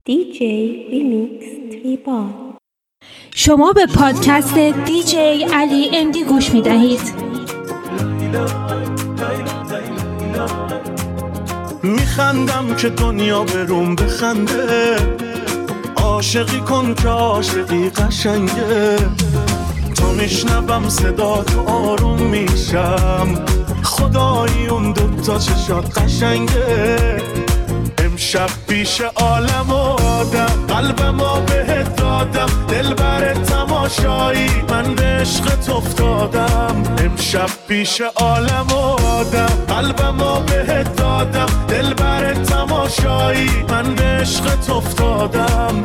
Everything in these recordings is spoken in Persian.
DJ Remix Tribal. شما به پادکست دیجی علی امدی گوش می دهید. میخندم که دنیا بروم بخنده، عاشقی کن که عاشقی قشنگه، تا میشنوم صدا تو آروم میشم، خدایی اون دوتا چشات قشنگه. امشب پیش عالم و آدم قلبمو بهت دادم، دل بر تماشایی من به عشقت افتادم. امشب پیش عالم و آدم قلبمو بهت دادم، دل بر تماشایی من به عشقت افتادم.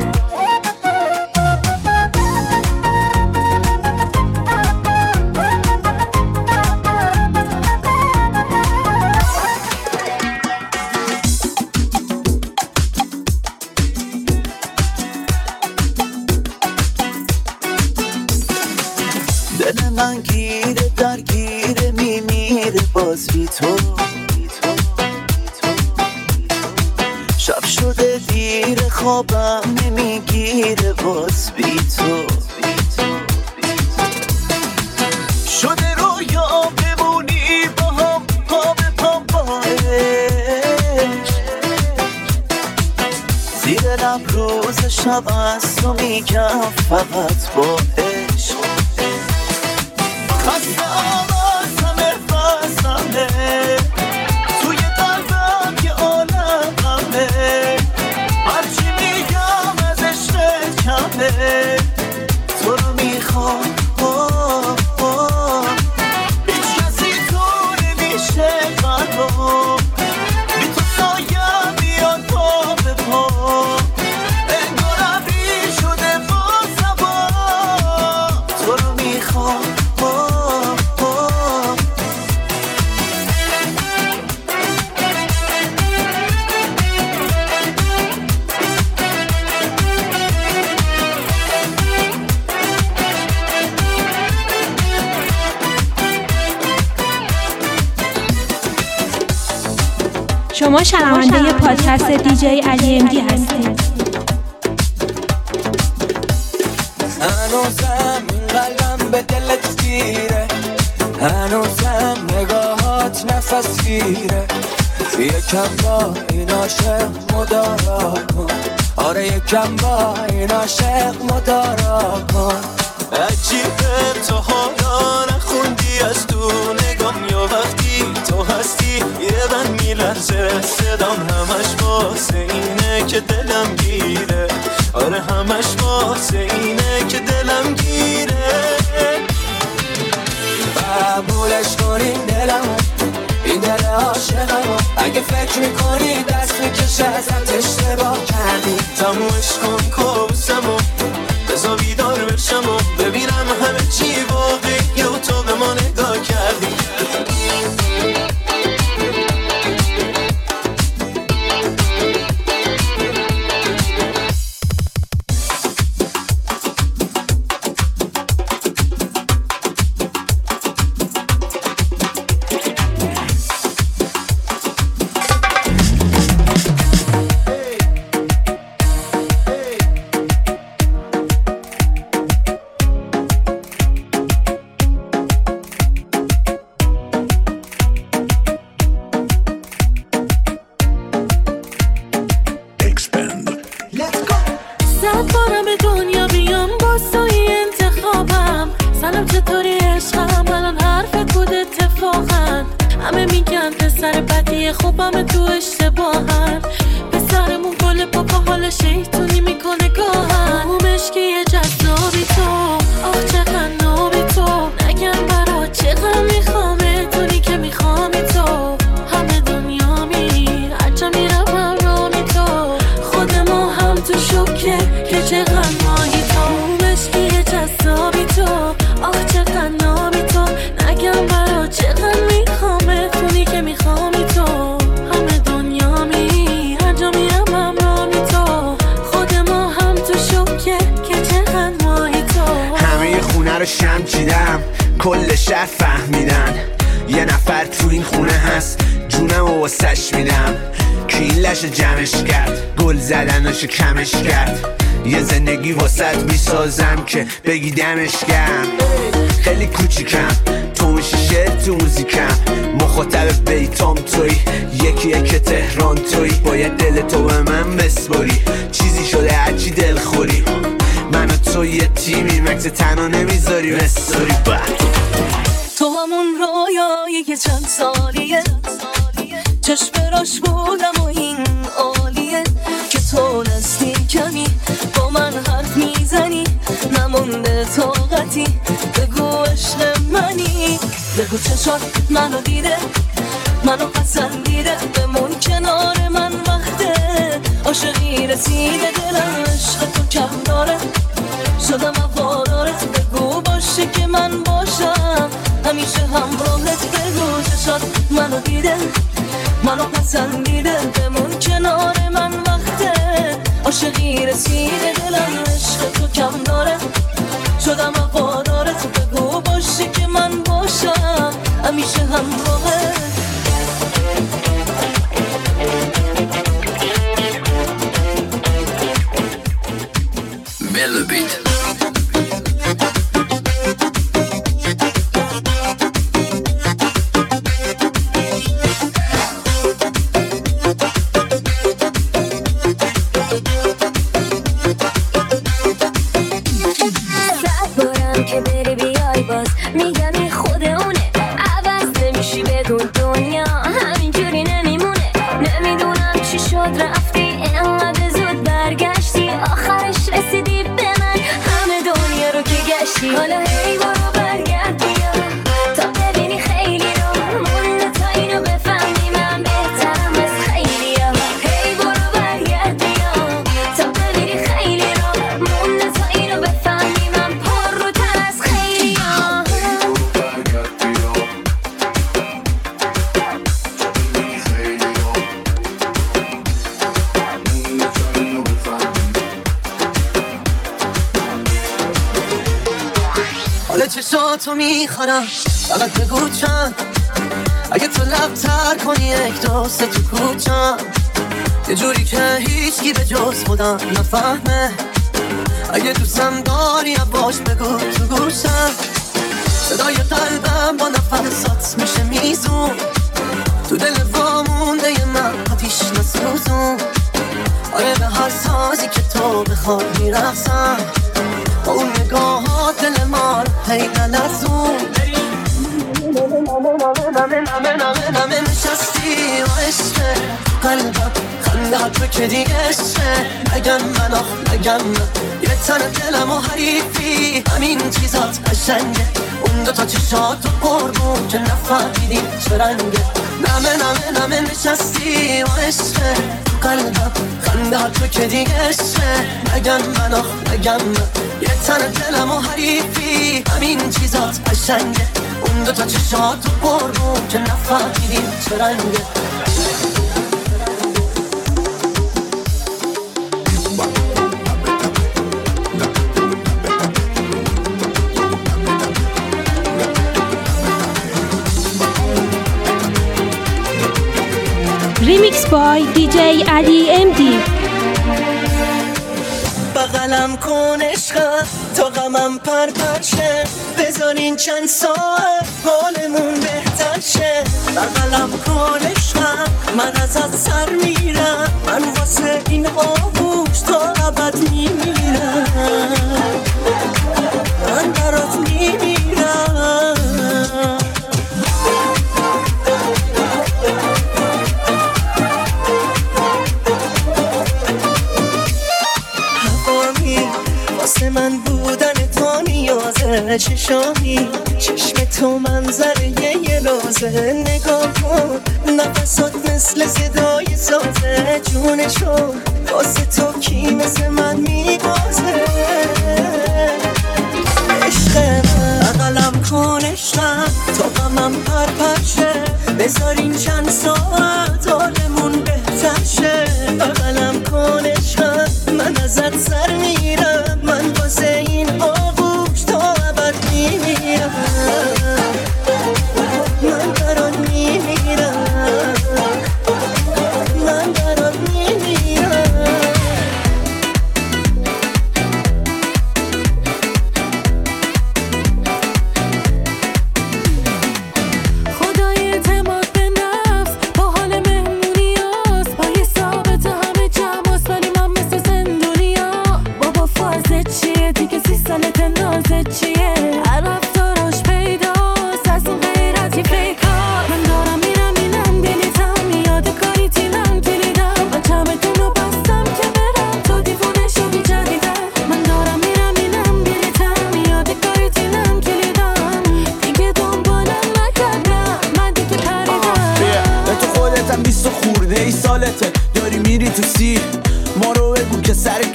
دل من گیره درگیره میمیره باز بی تو، شب شده دیر خوابم نمیگیره باز بی تو، شده رویا بمونی با هم پا به پا با عشق، زیر لب روز شب از تو میگم فقط با عشق. خسته آوازمه فازمه توی قلبم که عالم غمه، هرچی میگم از عشقت کمه، تو رو میخوام هیچ کسی تو نمیشه قلبم، بی تو سایم میاد پا به پا، انگار ابری شده با سبا، تو رو میخوام. شما شنونده پادکست دیجی علی امدی هستید. هنوزم این قلبم به دلت گیره، هنوزم نگاهات نفس گیره، یکم با این عاشق مدارا کن، آره یکم با این عاشق مدارا کن. عجیبه تو حالا نخوندی از تو نگام، یا وقتی تو هستی یه بند میلرزه صدام، همش واسه اینه که دلم گیره، آره همش واسه اینه که دلم گیره. قبولش کنین دلمو، این دل عاشقمو، اگه فکر میکنی دست میکشه ازت اشتباه کردی، تمومش کن کابوسمو، بزا بیدار بشم و ببینم همه چی واقعیه و تو به ما نگاه کردی. شم چیدم کل شهر فهمیدن یه نفر تو این خونه هست، جونم و واسش میدم که این دلش جمعش کرد، گل زدناشو کمش کرد. یه زندگی واسط میسازم که بگی دمش گرم. خیلی کوچیکم تو میشی شعر تو موزیکم، مخاطب بیتام توی، یکی که تهران توی. باید دل تو به من بسپاری، چیزی شده هرچی دل خوری. من و تو یه تیمی، مکس تنها نمیذاری بستاری. تو همون رویایی که چند سالیه، چشم راش بودم و این عالیه که تو نزدیکمی، با من حرف میزنی، نمونده طاقتی. بگو عشق منی، بگو چشات منو دیده، منو پسندیده، بمون کنار من وقته. عاشقی رسیده دلم، عشق تو کم داره، شدم وفادارت. بگو باشه که من باشم همیشه همراهت. بگو چشات منو دیده، منو پسندیده، بمون کنار من وقته. عاشقی رسیده دلم، عشق تو کم داره، شدم وفادارت. بگو باشه که من باشم همیشه همراهت. Melobit. که بری بیای باز میگم این خود اونه، عوض نمیشی بدون دنیا همینجوری نمیمونه. نمیدونم چی شد رفتی اینقدر زود برگشتی، آخرش رسیدی به من همه دنیا رو که گشتی. حالا هی برو برگرد بیا تا ببینی خیلی رو مونده تا اینو بفهمی من بهترم از خیلی ها. هی برو برگرد بیا تا ببینی خیلی رو مونده تا اینو بفهمی من پر رو تر از خیلی ها. حالا چشاتو میخورم فقط بگو چند، اگه تو لبتر کنی یک دوست تو کوچم، یه جوری که هیچکی به جز خودم نفهمه. اگه دوستم داری باش بگو تو گوشم، صدای قلبم با نفسات میشه میزون، تو دل وامونده ی من آتیش نسوزون. آره به هر سازی که تو بخوای میرقصم، با اون نگاهات دل ما رو هی نلرزون. نمه نشستی و عشقه قلبم خنده تو که دیگه عشقه. نگم من آخ نگم من، یه تن دلم و حریفی همین چیزات قشنگه. اون دوتا چشات و قربون که نفهمیدیم چه رنگه. نمه نشستی و عشقه قلبم خنده تو که دیگه عشقه. نگم من آخ نگم من، یه تن دلم و حریفی همین چیزات قشنگه. اون دوتا چشات و قربون که نفهمیدیم چه رنگه. Remix by DJ Ali MD. بغلم کن عشقم تا غمم پرپرشه، بذارین چند ساعت حالمون بهتر شه. بغلم کن عشقم من ازت سر میرم، من واسه این آغوش تا ابد میمیرم، من برات میمیرم. واسه من بودن تو نیازه، چشامی چشم تو منظره یه رازه. نگاه کن نفسات مثل صدای سازه، جونشو واسه تو کی مثل من میبازه. عشق من بغلم کن عشقم تا غمم پرپرشه، بذارین چند ساعت حالمون بهتر شه. بغلم کن عشقم من ازت سر میرم، من واسه این آغوش تا ابد میمیرم، من برات میمیرم، من برات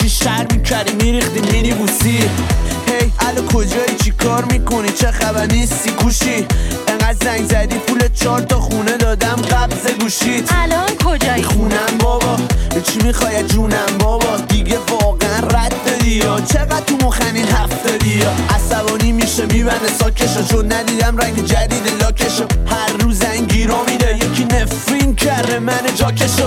بیشتر میکردی میریختی مینی بوسی. هی الو کجایی چی کار میکنی چه خبر نیستی گوشی؟ انقدر زنگ زدی پول 4 تا خونه دادم قبض گوشیت. الان کجایی؟ خونم بابا چی میخوای جونم بابا دیگه واقعا رد دادی یا چقدر تو مخن این هفتادی یا عصبانی میشه میبنده ساکشو چون ندیدم رنگ جدید لاکشو. هر روز زنگی رو میده یکی نفرین کرده من جاکشو.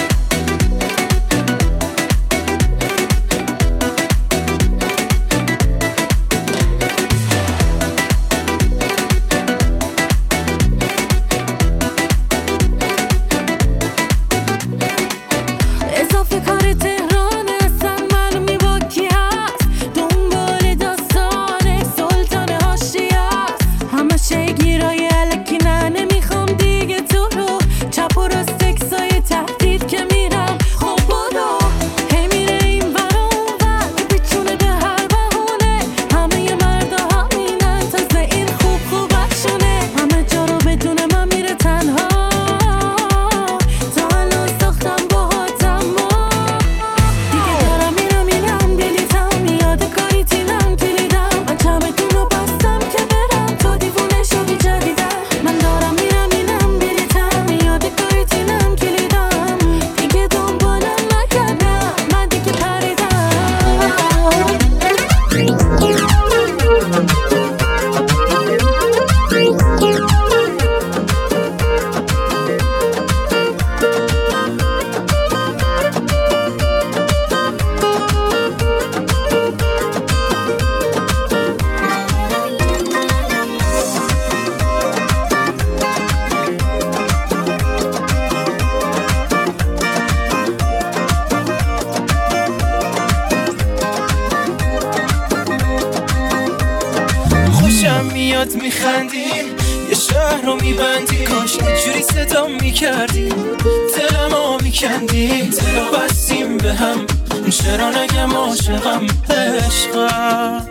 میخندیم یه شهر رو میبندیم کاش اینجوری صدا میکردیم دلمو میکندیم دلو بستیم به هم چرا نگم عاشقم عشقم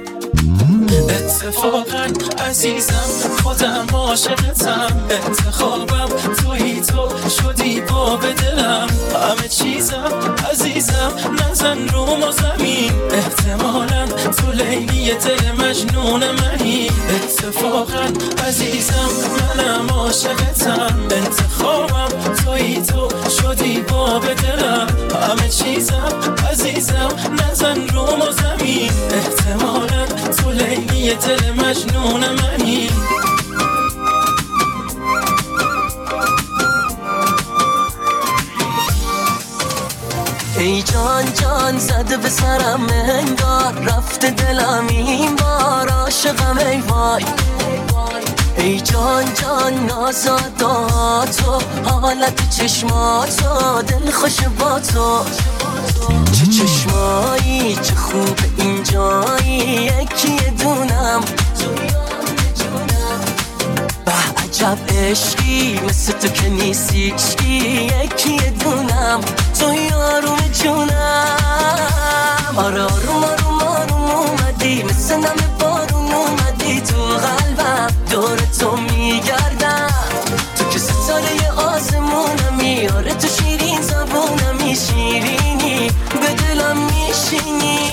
اتفاقا عزیزم خودم عاشقتم انتخابم تویی تو شدی باب دلم همه چیزم عزیزم نزن روم و زمین احتمالا تو لیلی دل مجنون منی اتفاقا عزیزم منم عاشقتم انتخابم تویی تو شدی باب دلم همه چیزم عزیزم نزن روم و زمین احتمالا تو لیلی دل مجنون منی ای جان جان زده به سرم انگار رفته دلم این بار عاشقم ای وای ای جان جان نازاداتو حالت چشماتو دل خوش با تو چه چشمایی چه خوب اینجایی یکی دونم به عجب عشقی مثل تو که نیستی یکی دونم تو یارم جونم آره آروم آروم آروم اومدی مثل نم بارون اومدی تو قلبم دور تو میگردم تو که ستاره آسمونمی آره تو شیرین زبونمی شیرینی به دلم میشینی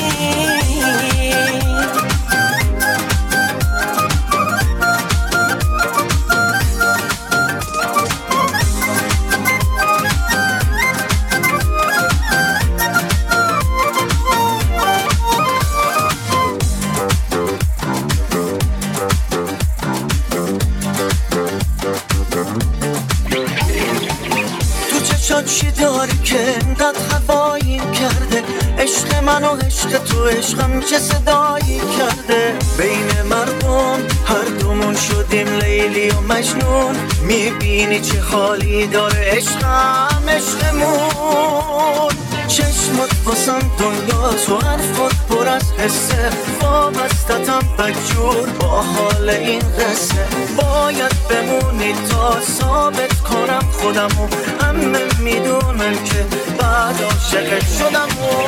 چی داری که انقدر هواییم کرده عشق من و عشق تو عشقم چه صدایی کرده بین مردم هر دومون شدیم لیلی و مجنون میبینی چه حالی داره عشقم عشقمون چشمت واسم دنیاست و حرفت پر از حسه وابستتم بدجور با حال این قصه باید بمونی تا ثابت کنم خودمو همه میدونن که بعد عاشقت شدم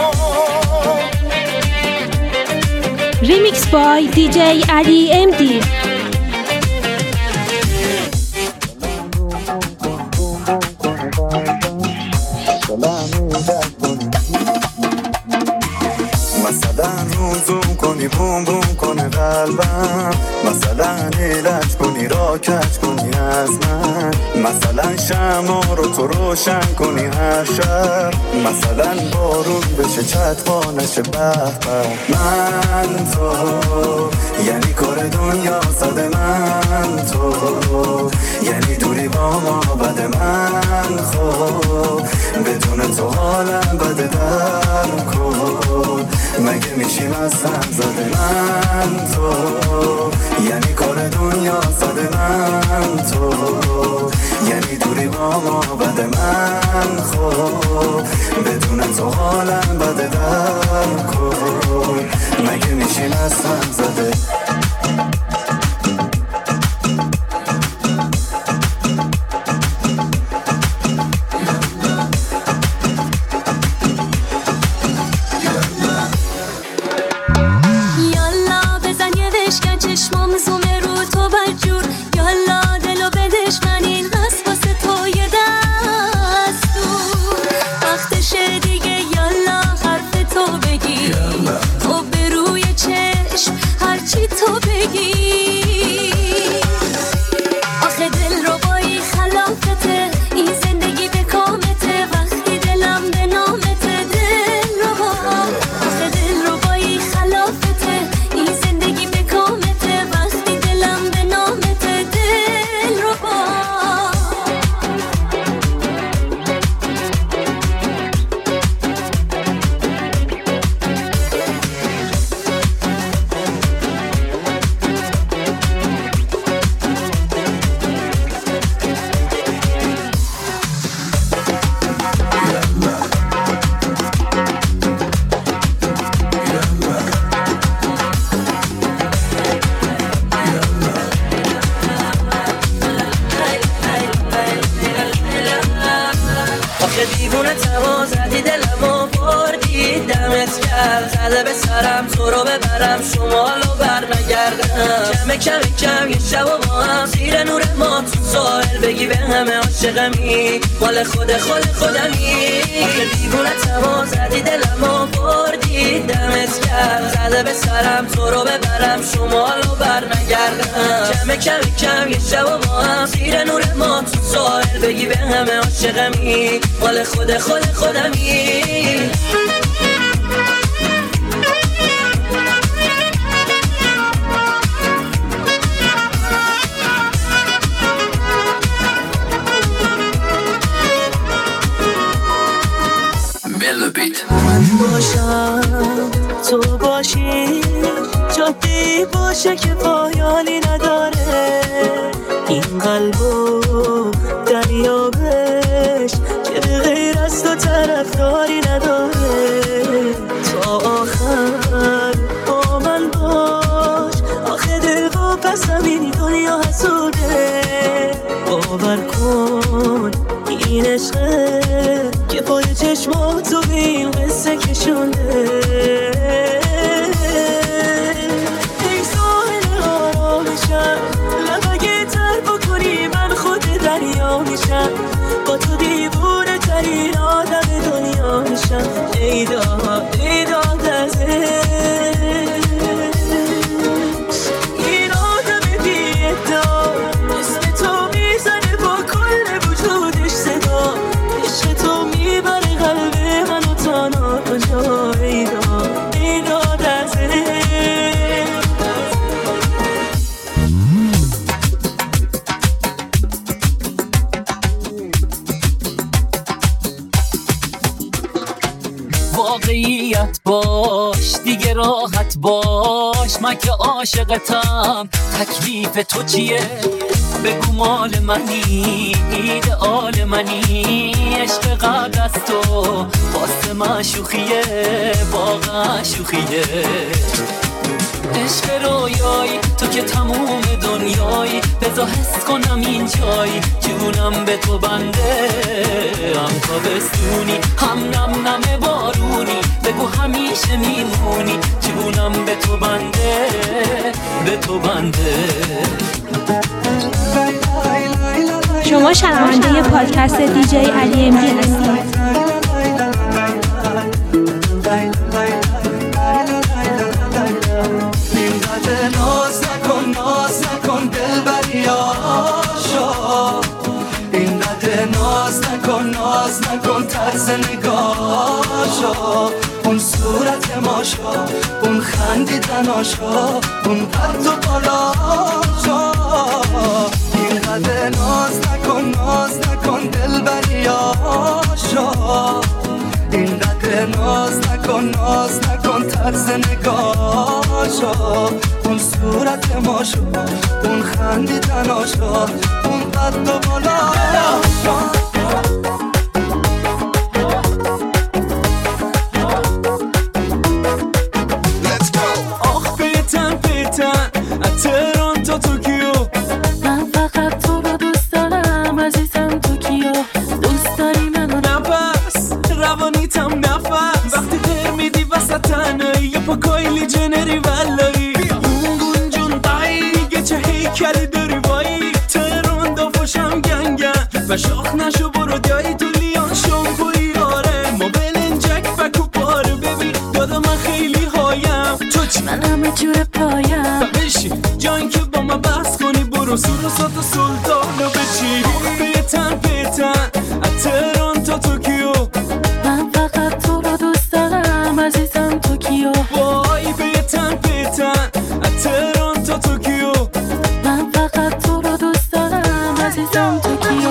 Remix by DJ Ali MD. مثلا روزوم کنی بوم بوم کنه قلبم، مثلا ایلت کنی را کج کنی از من، مثلا شمع رو تو روشن کنی هر شب، مثلا بارون بشه چتبا نشه بخبر. من تو یعنی کار دنیا صد، من تو یعنی دوری با ما بد، من خب بدون تو حالم بده در کن، مگه میشیم از هم زده. من تو یعنی کار دنیا صد، من تو یعنی دوری با ما بد، من خب بدون تو حالم بده در کن، مگه میشیم از هم زده. مال خودمی دیوونه تمام زدی دلمو بردی دمت کرد زده به سرم تو رو ببرم شمالو بر نگردم کم یه شب و با هم زیر نور ما تو ساحل بگی به همه عاشقمی مال خودمی من باشم تو باشی جادی باشه که پایانی نداره این قلبو دریابش که به غیر از تو طرفداری نداره تا آخر با من باش آخه دل با پسم این دنیا حسوده باور کن این عشقه که پای چشماتو به این قصه کشونده ای ساحل آرامشم لبگه تر بکنی من خود دریا میشم با تو دیوونه ترین آدم دنیا میشم ای داد از این آدم بی ادعا اسم تو میزنه با کل وجودش صدا عشق تو میبره قلب منو تا ناکجا ای داد از واقعیت باش دیگه راحت باش من که عاشقتم تکلیف تو چیه بگو مال منی ایدئال منی عشق قبل از تو واسه من شوخیه واقعا شوخیه عشق رویایی تو که تموم دنیایی بذار حس کنم اینجایی جونم به تو بنده هم تابستونی هم نم نم بارونی بگو همیشه میمونی جونم به تو بنده به تو بنده. شما شنونده پادکست دیجی علی ام دی هستید. ناز نکن طرز نگاهاشو، اون صورت ماشا، اون خندیدناشا، اون قد و بالاشا. اینقدر ناز نکن دلبریاشا، اینقدر ناز نکن طرز نگاهاشا، اون صورت ماشا، اون خندیدناشا، اون قد و بالاشا. تهران تا توکیو، من فقط تو رو دوست دارم عزیزم. توکیو دوست داری منو؟ نفس روانیتم نفس، وقتی تر میدی وسط تنهایی یه پا کایلی جنری ولایی. گونگون جون قایی دیگه چه هیکلی داری وایی. تهران دافاشم گنگن و شاخ نشو برو دیایی تو لیان شامپوی. آره ما بلنجک بکو پاره ببین دادا من خیلی هایم. تو چی؟ من همه جور پایم. بشین جان که با من بحث کنی برو سروسات و سلطانو بچی. پیتن از تهران تا توکیو، من فقط تو رو دوست دارم عزیزم. توکیو وای پیتن از تهران تا توکیو، من فقط تو رو دوست دارم عزیزم. توکیو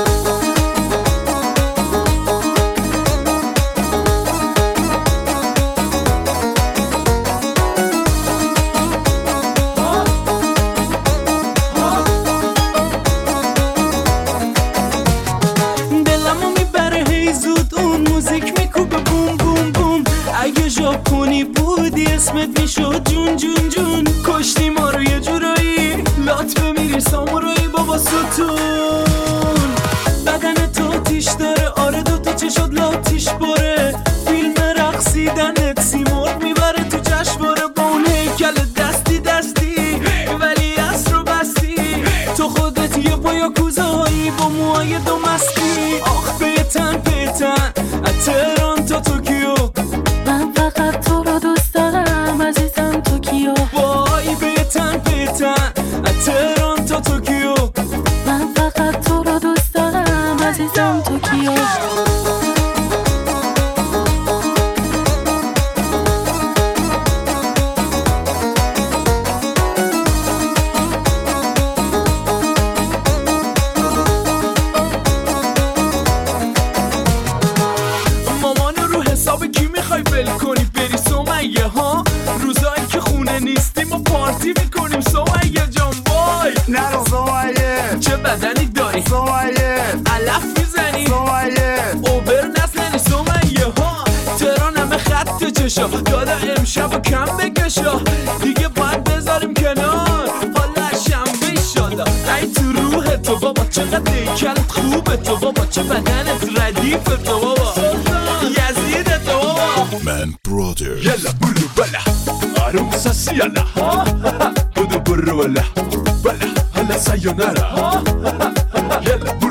ژاپنی بودی اسمت میشد جون جون جون. کشتی ما رو یه جورایی لات بمیری سامورایی بابا ستون. بدن تو تیش داره آره دوتا چشات لاتیش باره. فیلم رقصیدنت سیمرغ میبره تو جشنواره با اون هیکل دستی ولی اصر رو بستی. تو خودت یه پایا کوزهایی با موهای دو مستی. آخ پیتن از تهران تا توکیو، من فقط تو رو دوست دارم عزیزم. توکیو وای پیتن از تهران تا توکیو، من فقط تو رو دوست دارم عزیزم. توکیو کنی بری سمیه ها. روزایی که خونه نیستیم و پارتی میکنیم سمیه جان. وای نرو سمیه، چه بدنی داری سمیه، علف میزنی سمیه، اوبر نزنی سمیه ها. تهران همه خط چشا دادا امشب و کم بکشا. دیگه باید بذاریم کنار حالا شنبه ایشالا. ای تو روح تو بابا چقدر دیکلت خوبه تو بابا، چه بدنت ردیف تو بابا، یزید تو بابا. من برادر يلا برو بلا عروسة سيالا بدو برو بلا هلا سايونارا يلا